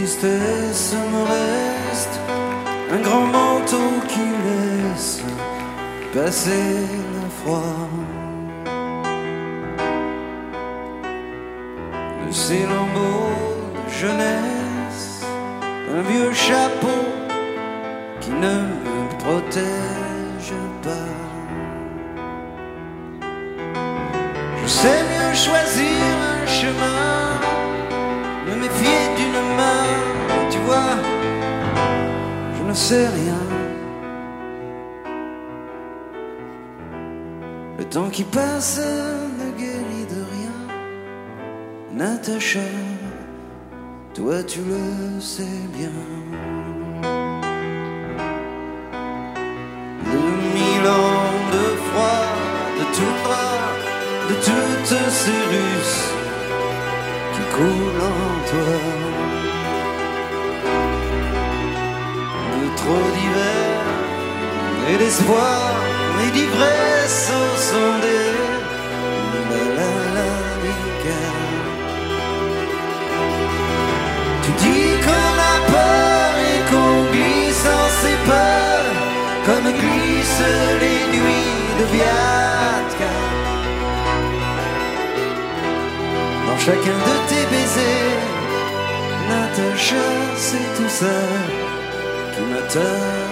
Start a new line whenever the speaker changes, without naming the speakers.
tristesse me reste un grand manteau qui laisse passer le froid. De ces lambeaux de jeunesse, un vieux chapeau qui ne me protège pas. Je sais mieux choisir un chemin, me méfier d'une main, tu vois, je ne sais rien. Le temps qui passe ne guérit de rien. Natacha, toi tu le sais bien. 2000 ans de froid, de toundra, de toutes ces russes qui coulent en toi. De trop d'hiver et d'espoir et d'ivresse au son des balalaïka. Tu dis qu'on a peur et qu'on glisse en ses peurs, comme glissent les nuits de Viatka. Dans chacun de tes baisers, Natacha, c'est tout ça qui m'attend.